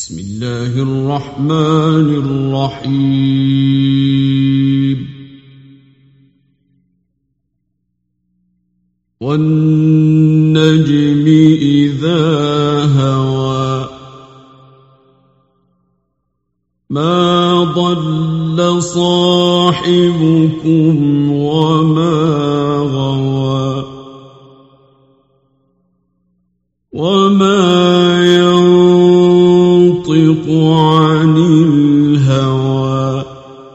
بسم الله الرحمن الرحيم والنجم إذا هوى ما ضل صاحبكم وما غوى وما ينطق عن الهوى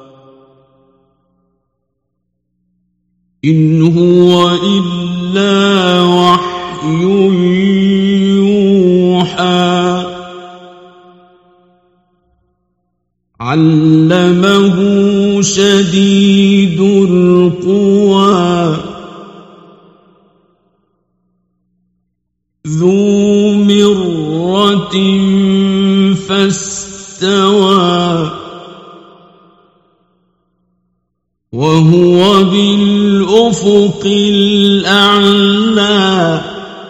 إن هو إلا وحي يوحى علمه شديد القوى ذو مرة فاستوى وهو بالأفق الأعلى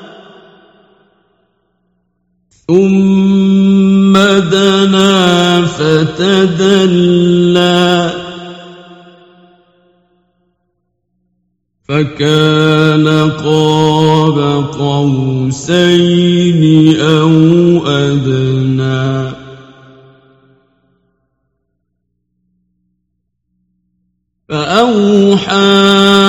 ثم دنا فتدلى فكان قاب قوسين أو أدنى فأوحى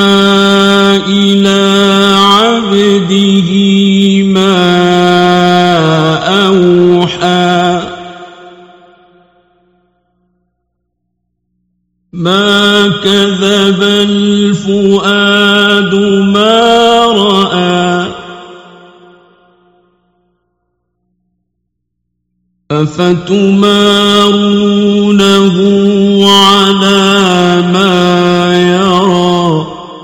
إلى عبده ما أوحى ما كذب الفؤاد ما رأى أفتمارونه على ما يرى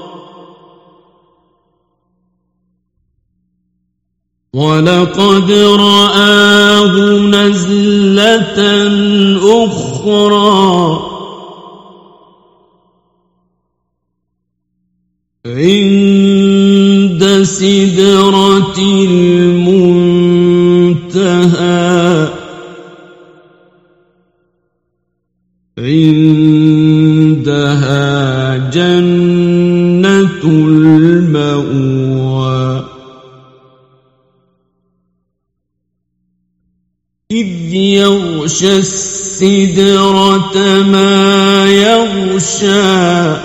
ولقد رآه نزلة أخرى عند سدرة المنتهى عندها جنة المأوى إذ يغشى السدرة ما يغشى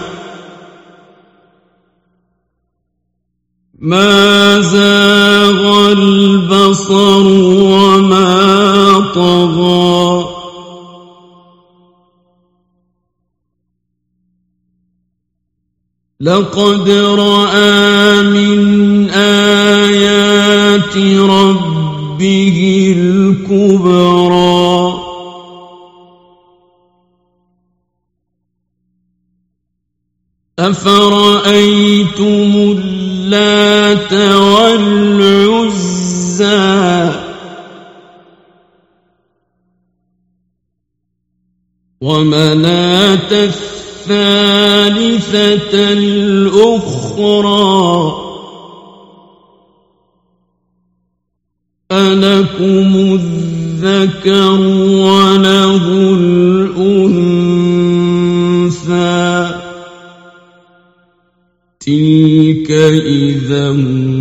ما زاغ البصر وما طغى لقد رأى من آيات ربه الكبرى أفرأيتم اللات والعزى ومناة الثالثة الأخرى ألكم الذكر وله الأنثى تلك إذا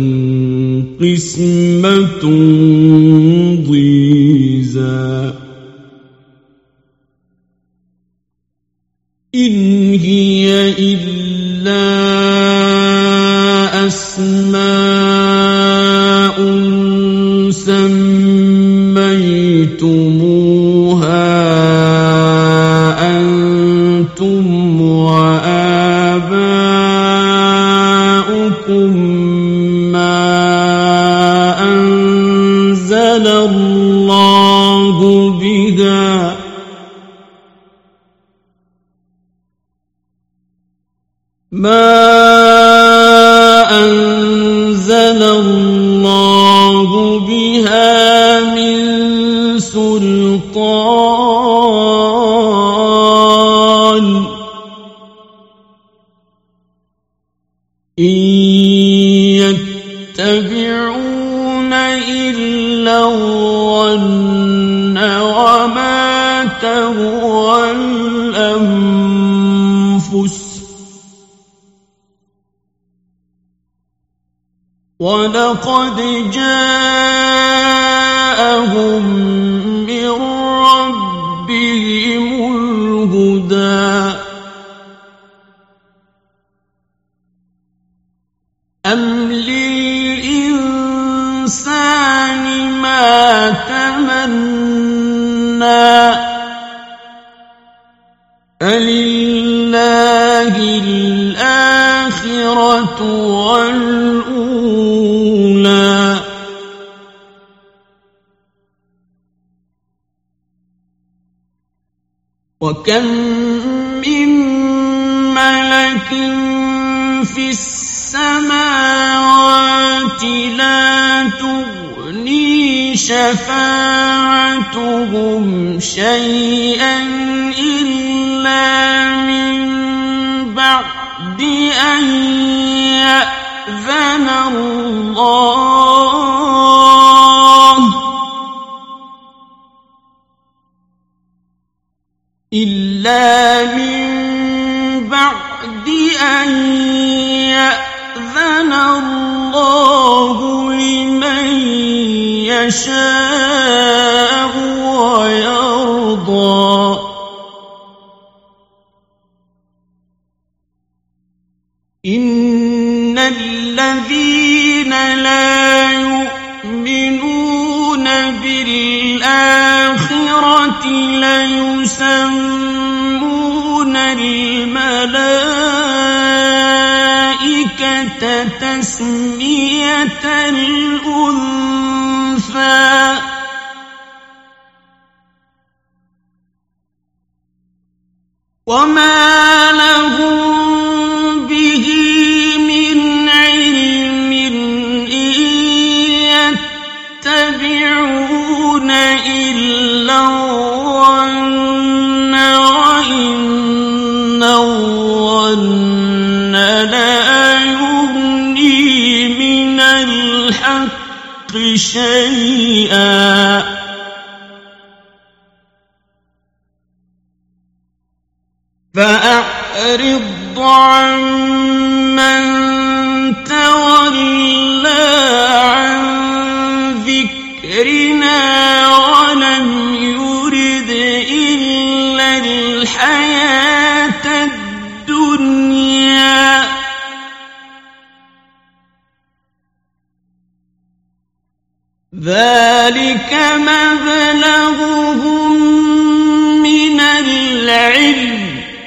قسمة ضيزى إن هي إلا أسماء سميتموها أنتم وآباؤكم ما أنزل الله بها من سلطان إن يتبعون إلا الظن تهوى الأنفس ولقد جاءهم من ربهم الهدى أم للإنسان ما تمنى فلله الآخرة والأولى وكم من ملك في السماوات لا تغني شفاعتهم شيئا إلا من بعد أن يأذن الله لمن يشاء ويرضى إن الذين لا يؤمنون بالآخرة ليسمون الملائكة تسمية الأنثى وما لهم به من علم إن يتبعون إلا الظن وإن الظن لا يغني من الحق شيئا فأعرض عمن تولى عن ذكرنا ولم يرد إلا الحياة الدنيا ذلك مبلغهم من العلم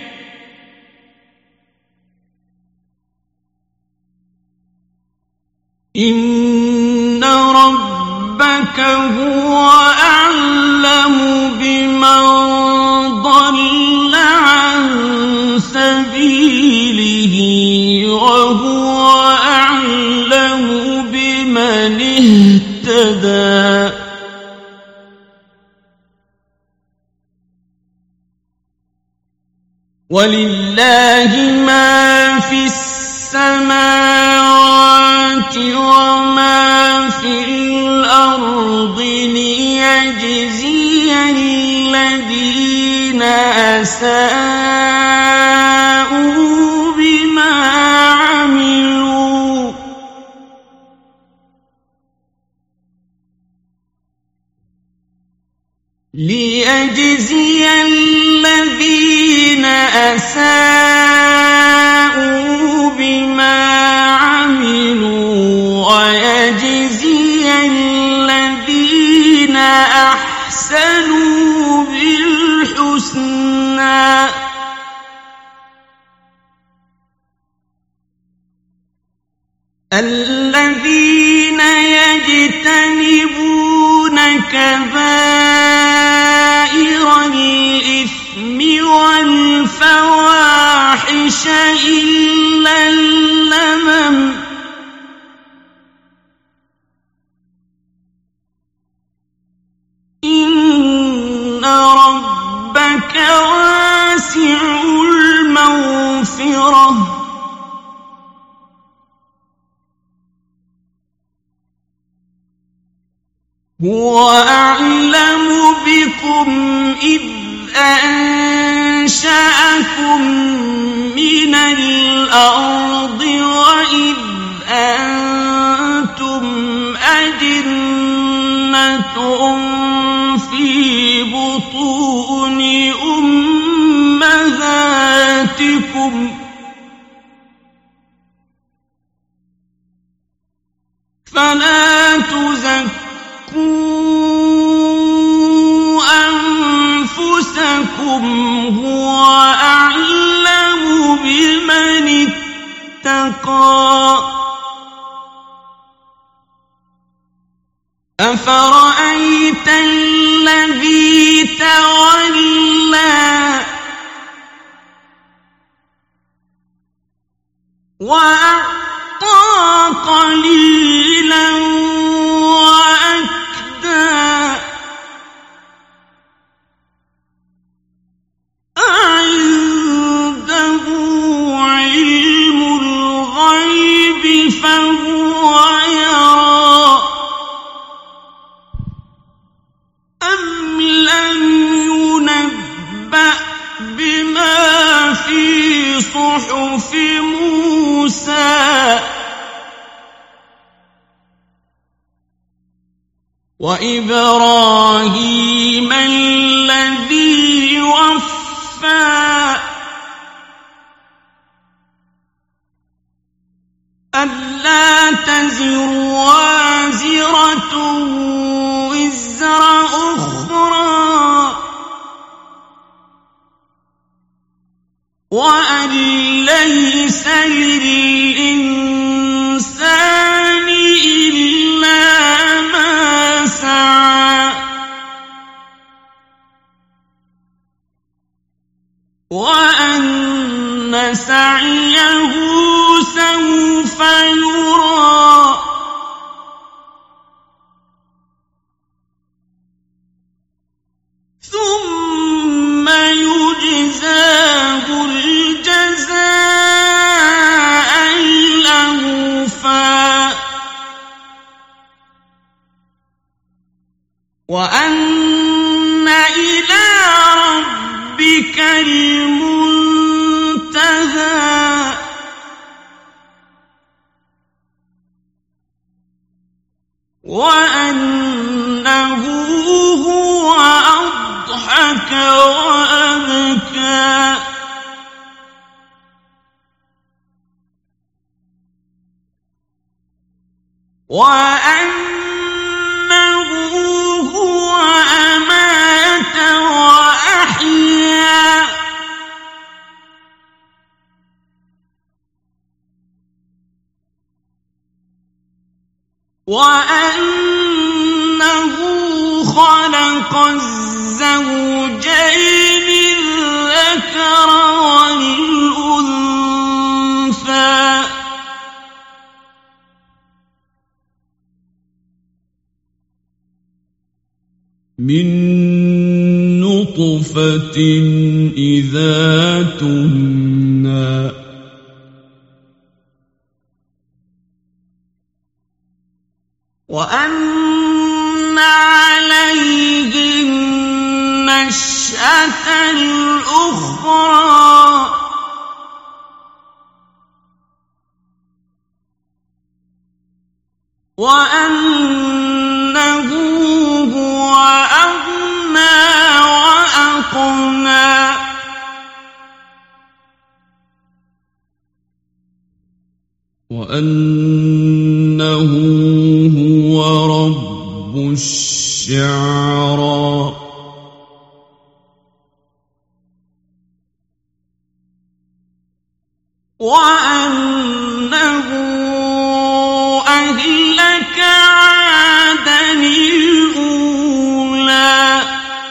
إن ربك هو أعلم بمن ضل عن سبيله وهو أعلم بمن اهتدى ولله ما في السماوات وما في الأرض ليجزي الذين أساءوا بما عملوا ليجزي الذين أساءوا بما عملوا ويجزي الذين أحسنوا بالحسنى الذين يجتنبون كبائر الإثم والفواحش إلا اللمم إن ربك واسع المغفرة هو أعلم بكم إذ أنشأكم من الأرض وإذ أنتم أجنة في بطون أمهاتكم فلا تزكوا أنفسكم هو أعلم بمن اتقى أفرأيت الذي تولى وأعطى قليلا وأكدى أعنده علم الغيب فهو يرى أم لم ينبأ بما في صحف موسى وإبراهيم الذي وفى ألا تزر وازرة وزر أخرى وأن ليس للإنسان إلا ما سعى وأن سعيه سوف يرى ثم يجزاه الجزاء الأوفى وأن إلى ربك المنتهى وأنه هو أضحك وأبكى وأنه هو أمات وأحيا وأنه خلق الزوجين الذكر والأنثى من نطفة إذا تمنى وأن عليه النشأة الأخرى وأنه هو أغنى وأقنى وأنه هو رب الشعرى وأنه أهلك عادا الأولى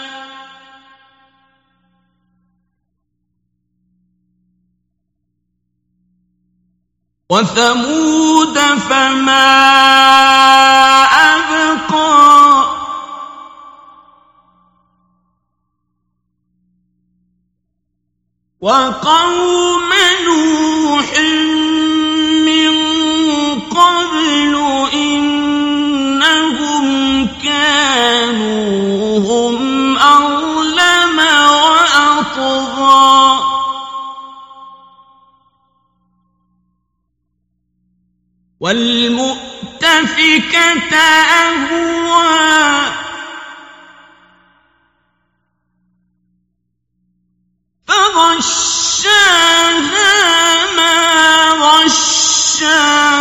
وثمود فما أبقى وقوم نوح من قبل إنهم كانوا هم أظلم تطغى والمؤتفكة أهوى فغشاها ما غشا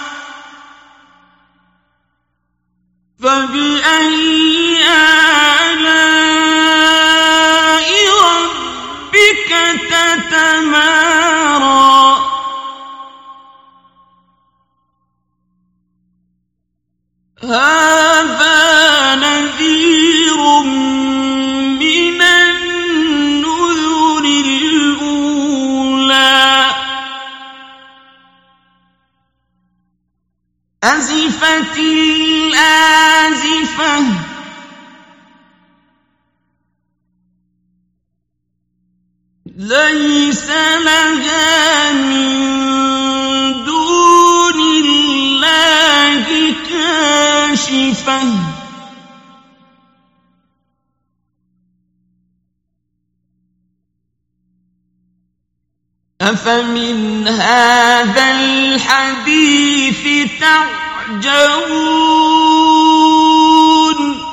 فبأي آلاء ربك تتمارى هذا نذير من النذر الأولى أزفت الآزفة ليس لها من دون الله كاشفة أفمن هذا الحديث تعجبون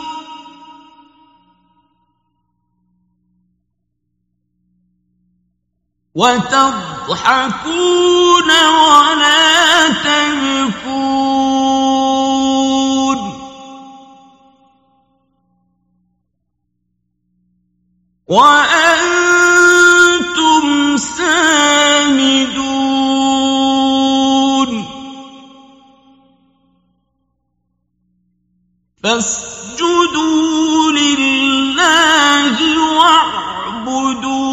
وتضحكون ولا تبكون وأنتم سامدون فاسجدوا لله واعبدوا